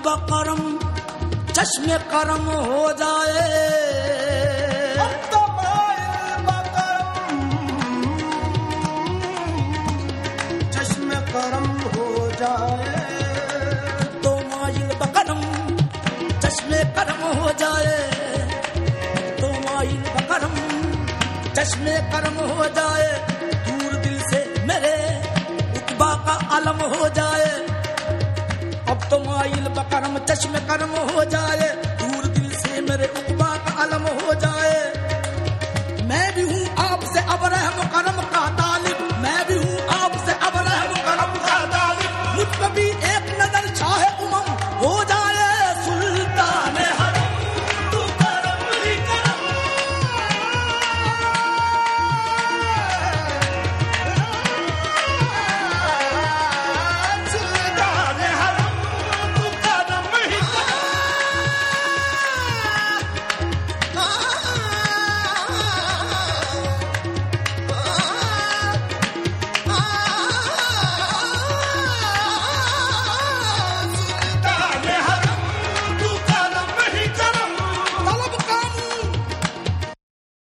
Buckram चश्मे करम हो जाए, अब तो माइल बकरम चश्मे करम हो जाए, तो माइल बकरम चश्मे करम हो जाए, तो माइल बकरम चश्मे करम हो जाए, दूर दिल से मेरे उकबा का आलम हो जाए। अब तो माइल बकरम चश्मे करम हो जाए, दूर दिल से मेरे उकबा का आलम हो जाए।